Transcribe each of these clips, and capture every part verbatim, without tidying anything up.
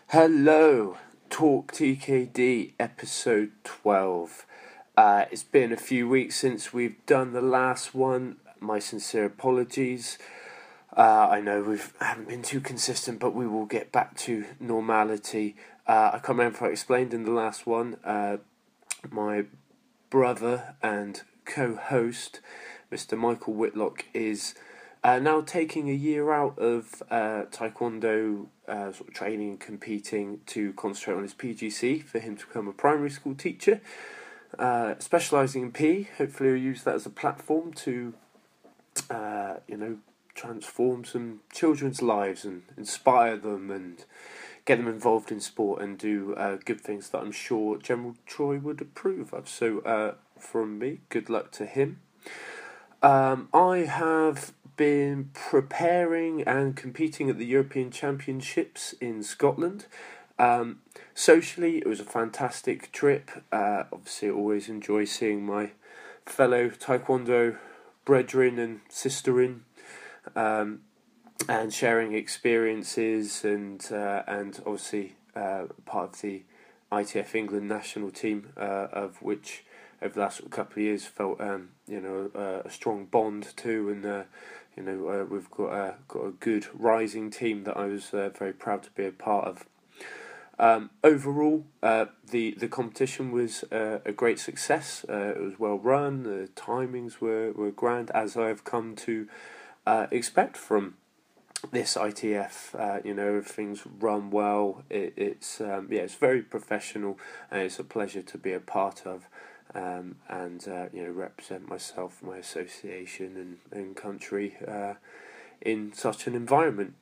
Hello, Talk T K D episode twelve. Uh, it's been a few weeks since we've done the last one. My sincere apologies. Uh, I know we haven't been too consistent, but we will get back to normality. Uh, I can't remember if I explained in the last one. Uh, my brother and co-host, Mister Michael Whitlock, is uh, now taking a year out of uh, Taekwondo uh, sort of training and competing to concentrate on his P G C for him to become a primary school teacher, uh, specialising in P E. Hopefully he'll use that as a platform to, uh, you know, transform some children's lives and inspire them and get them involved in sport and do uh, good things that I'm sure General Troy would approve of. So uh, from me, good luck to him. Um, I have been preparing and competing at the European Championships in Scotland. Um, socially, it was a fantastic trip. Uh, obviously, I always enjoy seeing my fellow Taekwondo brethren and sisterin, um, and sharing experiences, and uh, and obviously uh, part of the I T F England national team, uh, of which over the last couple of years felt um, you know uh, a strong bond too, and uh, you know uh, we've got uh, got a good rising team that I was uh, very proud to be a part of. Um, overall, uh, the the competition was uh, a great success. Uh, it was well run. The timings were, were grand, as I have come to uh, expect from this I T F. Uh, you know, things run well. It, it's um, yeah, it's very professional, and it's a pleasure to be a part of. Um, and uh, you know, represent myself, my association, and, and country uh, in such an environment.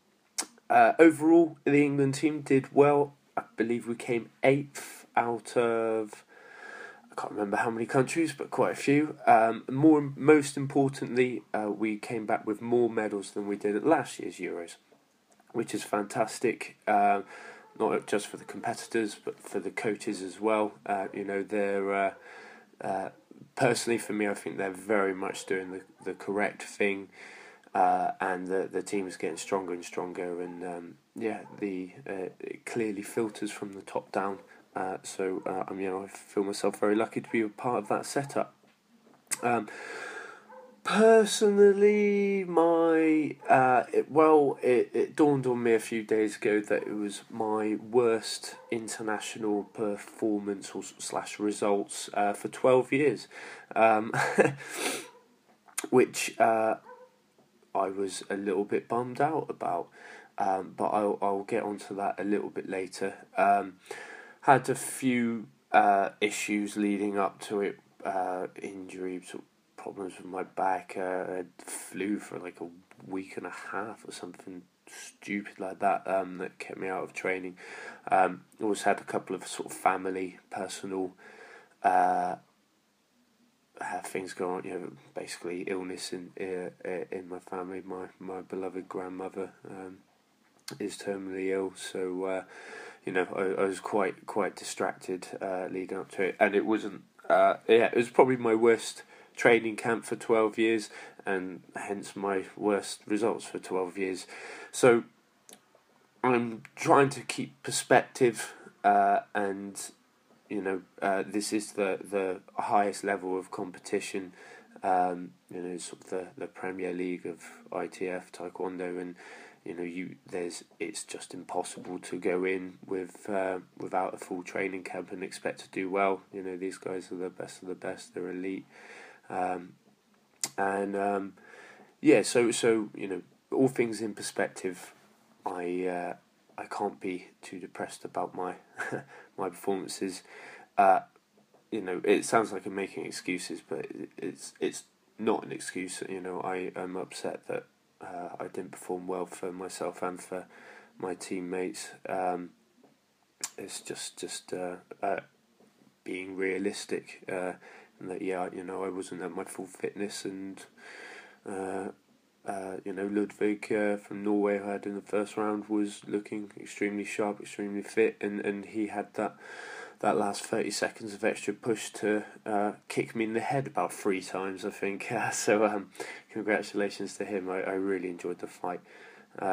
Uh, overall, the England team did well. I believe we came eighth out of, I can't remember how many countries, but quite a few. Um, more, most importantly, uh, we came back with more medals than we did at last year's Euros, which is fantastic. Uh, not just for the competitors, but for the coaches as well. Uh, you know, they're uh, uh, personally for me, I think they're very much doing the the correct thing. Uh, and the the team is getting stronger and stronger, and um, yeah, the uh, it clearly filters from the top down. Uh, so uh, I mean, I feel myself very lucky to be a part of that setup. Um, personally, my uh, it, well, it, it dawned on me a few days ago that it was my worst international performance or slash results uh, for twelve years, um, which. Uh, I was a little bit bummed out about, um, but I'll I'll get onto that a little bit later. Um, had a few uh, issues leading up to it, uh, injuries, sort of problems with my back. Uh, I flew for like a week and a half or something stupid like that. Um, that kept me out of training. Um, also had a couple of sort of family, personal. Uh, Have things go on, you know, basically illness in uh, in my family. My my beloved grandmother um, is terminally ill, so uh, you know I, I was quite quite distracted uh, leading up to it, and it wasn't. Uh, yeah, it was probably my worst training camp for twelve years, and hence my worst results for twelve years. So I'm trying to keep perspective uh, and. You know, uh, this is the, the highest level of competition, um, you know, sort of the, the Premier League of I T F Taekwondo, and you know, you there's it's just impossible to go in with uh, without a full training camp and expect to do well. You know, these guys are the best of the best; they're elite, um, and um, yeah, so so you know, all things in perspective, I. Uh, I can't be too depressed about my my performances. Uh, you know, it sounds like I'm making excuses, but it's it's not an excuse. You know, I am upset that uh, I didn't perform well for myself and for my teammates. Um, it's just just uh, uh, being realistic, uh, and that yeah, you know, I wasn't at my full fitness, and uh, Uh, you know, Ludwig uh, from Norway, who I had in the first round, was looking extremely sharp, extremely fit, and, and he had that that last thirty seconds of extra push to uh, kick me in the head about three times, I think. Uh, so um, congratulations to him. I, I really enjoyed the fight. Um,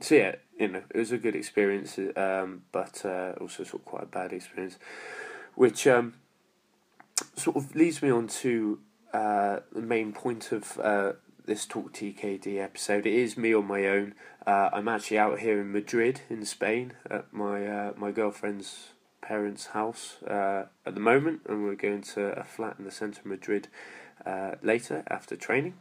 so yeah, you know, it was a good experience, um, but uh, also sort of quite a bad experience, which um, sort of leads me on to uh, the main point of uh, this Talk T K D episode. It is me on my own. Uh, I'm actually out here in Madrid, in Spain, at my uh, my girlfriend's parents' house uh, at the moment, and we're going to a flat in the centre of Madrid uh, later after training.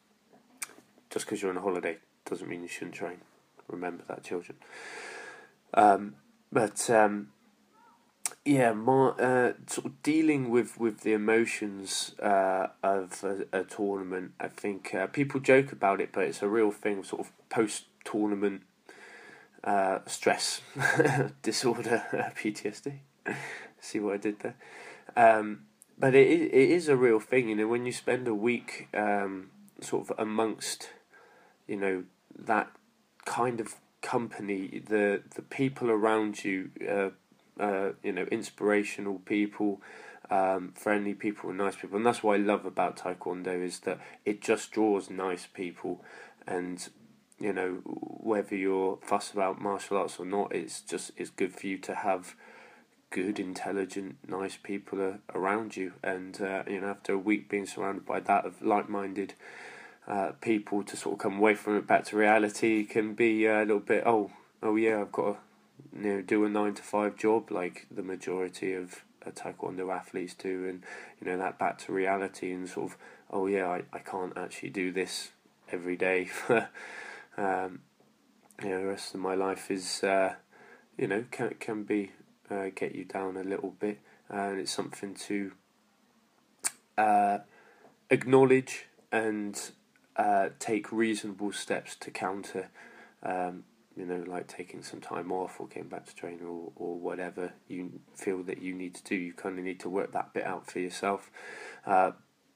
Just because you're on a holiday doesn't mean you shouldn't train. Remember that, children. Um, but um, yeah, my, uh, sort of dealing with, with the emotions uh, of a, a tournament. I think uh, people joke about it, but it's a real thing. Sort of post-tournament uh, stress disorder, P T S D. See what I did there? Um, but it it is a real thing. You know, when you spend a week um, sort of amongst, you know, that kind of company, the the people around you, uh, uh, you know, inspirational people, um, friendly people, nice people, and that's what I love about Taekwondo is that it just draws nice people, and you know, whether you're fussed about martial arts or not, it's just it's good for you to have good, intelligent, nice people uh, around you, and uh, you know, after a week being surrounded by that of like-minded Uh, people, to sort of come away from it back to reality can be uh, a little bit, oh, oh yeah, I've got to, you know, do a nine to five job like the majority of uh, Taekwondo athletes do, and you know, that back to reality and sort of, oh yeah, I, I can't actually do this every day for, um, you know, the rest of my life is, uh, you know, can can be uh, get you down a little bit, uh, and it's something to uh, acknowledge and Uh, take reasonable steps to counter, um, you know, like taking some time off or getting back to training or, or whatever you feel that you need to do. You kind of need to work that bit out for yourself. Uh,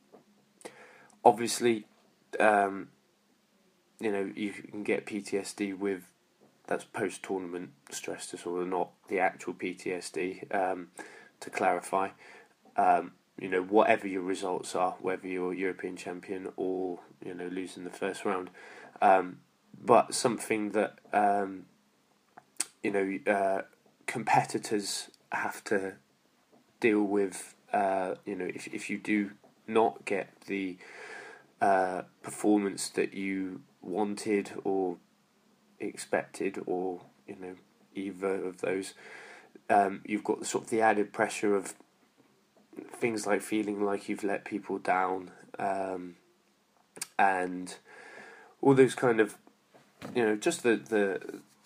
obviously, um, you know, you can get P T S D with, that's post-tournament stress disorder, not the actual P T S D, um, to clarify. Um, you know, whatever your results are, whether you're European champion or, you know, losing the first round. Um, but something that, um, you know, uh, competitors have to deal with, uh, you know, if, if you do not get the uh, performance that you wanted or expected, or, you know, either of those, um, you've got sort of the added pressure of things like feeling like you've let people down, um, and all those kind of, you know, just the the,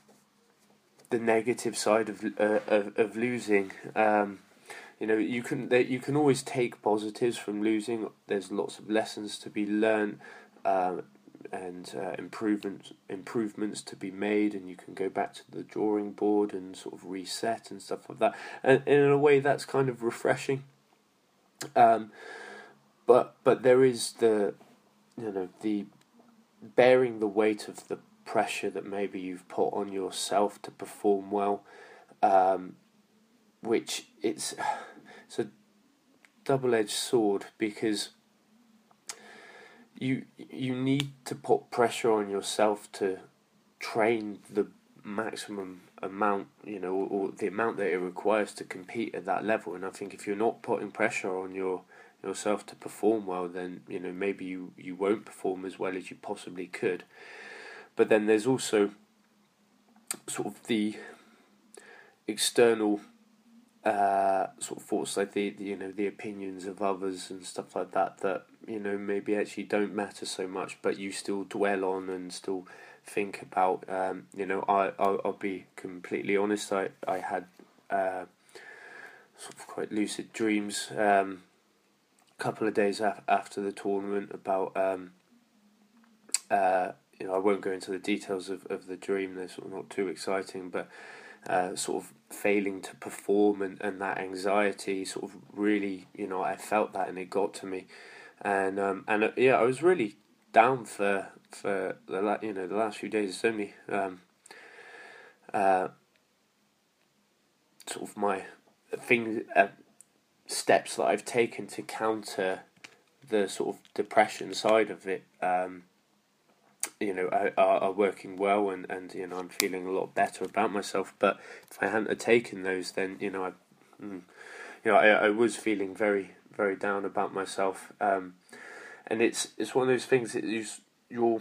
the negative side of uh, of, of losing. Um, you know, you can that you can always take positives from losing. There's lots of lessons to be learned, um, and uh, improvements improvements to be made, and you can go back to the drawing board and sort of reset and stuff like that. And, and in a way, that's kind of refreshing. Um, but but there is the, you know, the bearing the weight of the pressure that maybe you've put on yourself to perform well, um, which it's it's a double-edged sword, because you you need to put pressure on yourself to train the maximum amount, you know, or the amount that it requires to compete at that level. And I think if you're not putting pressure on your yourself to perform well, then, you know, maybe you, you won't perform as well as you possibly could. But then there's also sort of the external uh, sort of thoughts, like the, the, you know, the opinions of others and stuff like that, that, you know, maybe actually don't matter so much, but you still dwell on and still think about. Um, you know, I, I'll, I'll be completely honest, I, I had uh, sort of quite lucid dreams um, a couple of days af- after the tournament about, um, uh, you know, I won't go into the details of, of the dream, they're sort of not too exciting, but uh, sort of failing to perform, and, and that anxiety sort of really, you know, I felt that and it got to me. And um, and uh, yeah, I was really down for for the la- you know the last few days. It's only um, uh, sort of my things uh, steps that I've taken to counter the sort of depression side of it. Um, you know, are, are are working well, and, and you know, I'm feeling a lot better about myself. But if I hadn't have taken those, then you know, I, mm, you know, I, I was feeling very very down about myself. Um, and it's it's one of those things that you you're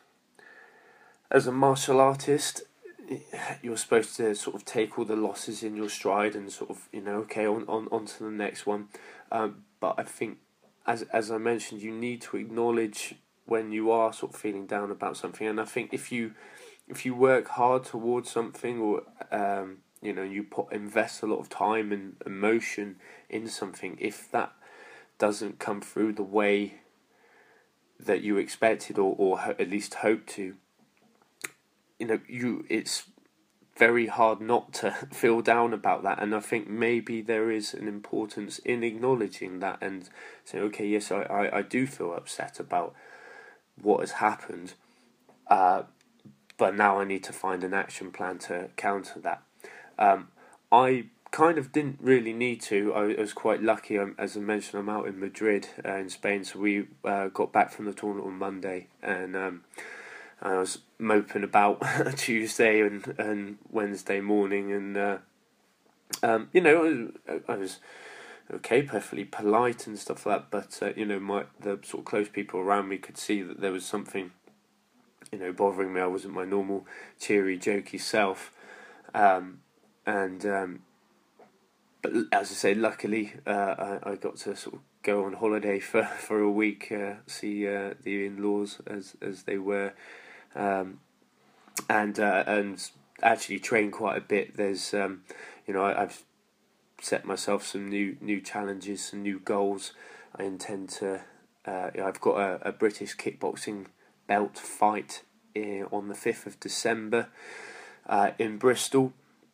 as a martial artist, you're supposed to sort of take all the losses in your stride and sort of, you know, okay, on, on, on to the next one. Um, but I think, as as I mentioned, you need to acknowledge when you are sort of feeling down about something. And I think if you if you work hard towards something, or um, you know, you put invest a lot of time and emotion in something, if that doesn't come through the way that you expected, or, or ho- at least hoped to, you know, you it's very hard not to feel down about that. And I think maybe there is an importance in acknowledging that and saying, okay, yes, I, I, I do feel upset about what has happened, uh, but now I need to find an action plan to counter that. Um, I kind of didn't really need to. I was quite lucky. Um, as I mentioned, I'm out in Madrid, uh, in Spain, so we uh, got back from the tournament on Monday, and um, I was moping about Tuesday and, and Wednesday morning, and uh, um, you know, I, I was okay, perfectly polite and stuff like that. But uh, you know, my the sort of close people around me could see that there was something, you know, bothering me. I wasn't my normal cheery, jokey self, um, and um, but as I say, luckily uh, I, I got to sort of go on holiday for, for a week, uh, see uh, the in-laws as as they were. Um, and uh, and actually train quite a bit. There's um, you know, I, I've set myself some new new challenges, some new goals. I intend to. Uh, I've got a, a British kickboxing belt fight in, on the fifth of December uh, in Bristol.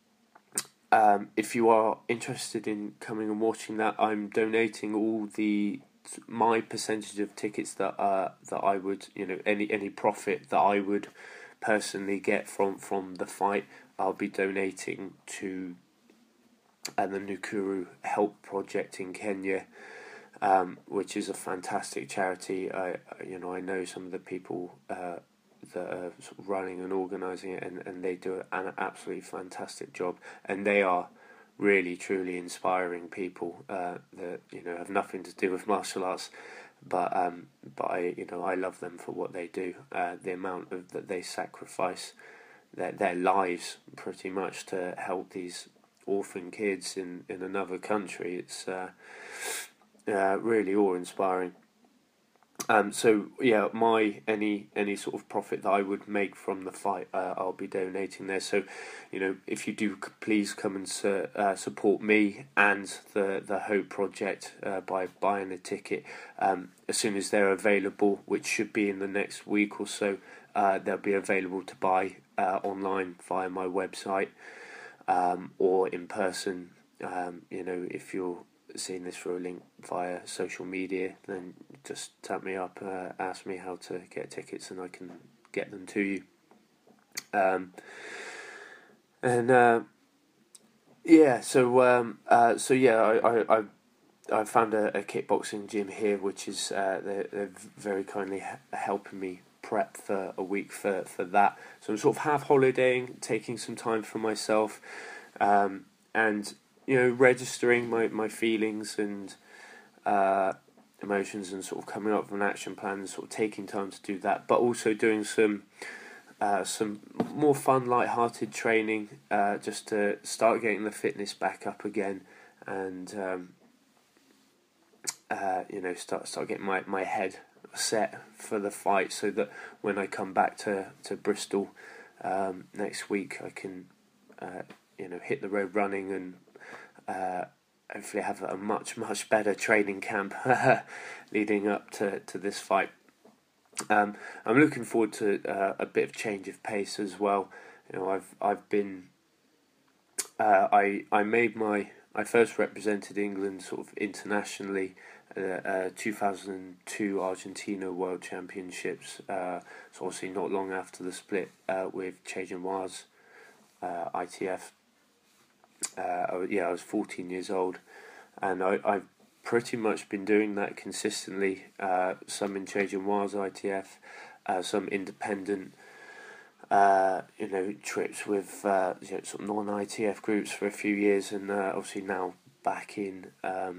Um, if you are interested in coming and watching that, I'm donating all the my percentage of tickets that uh, that I would, you know, any any profit that I would personally get from, from the fight, I'll be donating to uh, the Nakuru Help Project in Kenya, um, which is a fantastic charity. I you know I know some of the people uh, that are sort of running and organising it, and, and they do an absolutely fantastic job, and they are really truly inspiring people uh, that, you know, have nothing to do with martial arts, but um, but I you know I love them for what they do. Uh, the amount of that they sacrifice their their lives pretty much to help these orphan kids in, in another country. It's uh, uh, really awe inspiring. Um, so yeah, my any any sort of profit that I would make from the fight, uh, I'll be donating there. So, you know, if you do, please come and su- uh, support me and the the Hope Project uh, by buying a ticket. Um, as soon as they're available, which should be in the next week or so, uh, they'll be available to buy uh, online via my website, um, or in person. Um, you know, if you're seeing this through a link via social media, then just tap me up, uh, ask me how to get tickets, and I can get them to you. Um, and uh, yeah, so um, uh, so yeah, I I, I, I found a, a kickboxing gym here, which is uh, they're, they're very kindly helping me prep for a week for, for that. So I'm sort of half holidaying, taking some time for myself, um, and you know, registering my, my feelings and uh, emotions, and sort of coming up with an action plan, and sort of taking time to do that, but also doing some uh, some more fun, light-hearted training, uh, just to start getting the fitness back up again, and um, uh, you know, start start getting my, my head set for the fight, so that when I come back to to Bristol um, next week, I can uh, you know, hit the road running and uh, hopefully have a much much better training camp leading up to, to this fight. Um, I'm looking forward to uh, a bit of change of pace as well. You know, I've I've been uh, I I made my I first represented England sort of internationally at uh, uh, two thousand two Argentina World Championships. Uh, so obviously not long after the split uh, with Che Genois uh, I T F. Uh, yeah, I was fourteen years old, and I, I've pretty much been doing that consistently. Uh, some in Che Genois I T F, uh, some independent, uh, you know, trips with uh, you know, sort of non-I T F groups for a few years, and uh, obviously now back in um,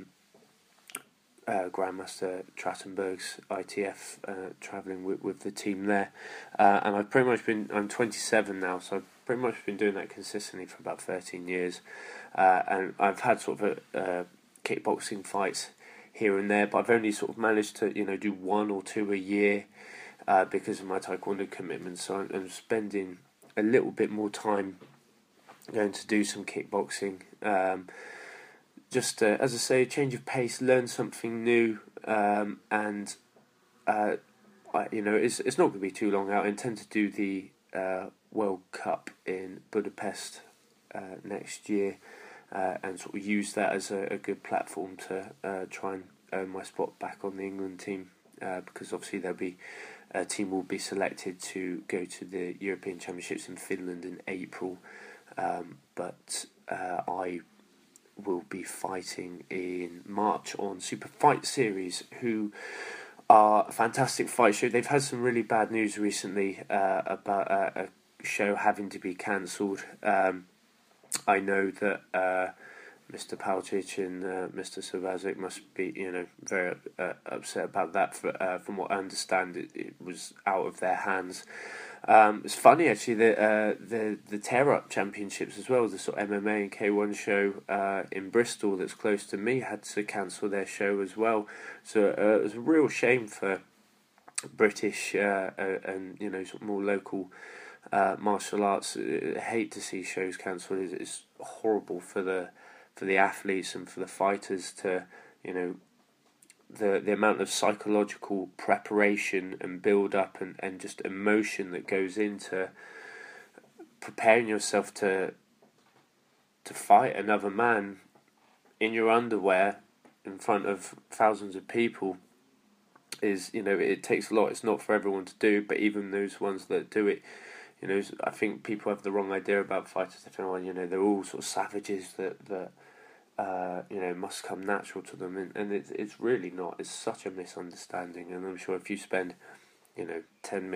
uh, Grandmaster Trattenberg's I T F, uh, travelling with, with the team there. Uh, and I've pretty much been, I'm twenty-seven now, so I've pretty much been doing that consistently for about thirteen years. Uh, and I've had sort of a, uh, kickboxing fights here and there, but I've only sort of managed to, you know, do one or two a year uh, because of my taekwondo commitments. So I'm, I'm spending a little bit more time going to do some kickboxing. Um, just, uh, as I say, a change of pace, learn something new, um, and, uh, I, you know, it's it's not going to be too long out. I intend to do the uh, World Cup in Budapest uh, next year, uh, and sort of use that as a, a good platform to uh, try and earn my spot back on the England team, uh, because obviously there'll be a team will be selected to go to the European Championships in Finland in April, um, but uh, I will be fighting in March on Super Fight Series, who are a fantastic fight show. They've had some really bad news recently uh, about uh, a show having to be cancelled. Um, I know that uh, Mister Palcic and uh, Mister Sabazic must be, you know, very uh, upset about that. For, uh, from what I understand, it, it was out of their hands. Um, it's funny actually that uh, the the Tear Up Championships as well, the sort of M M A and K one show uh, in Bristol that's close to me, had to cancel their show as well. So uh, it was a real shame for British uh, uh, and, you know, sort of more local uh, martial arts. I hate to see shows cancelled. It's, it's horrible for the for the athletes and for the fighters to, you know, the the amount of psychological preparation and build up and, and just emotion that goes into preparing yourself to to fight another man in your underwear in front of thousands of people is, you know, it takes a lot. It's not for everyone to do, but even those ones that do it, you know, I think people have the wrong idea about fighters. They think, oh, you know, they're all sort of savages that that Uh, you know, must come natural to them, and, and it's it's really not. It's such a misunderstanding, and I'm sure if you spend, you know, ten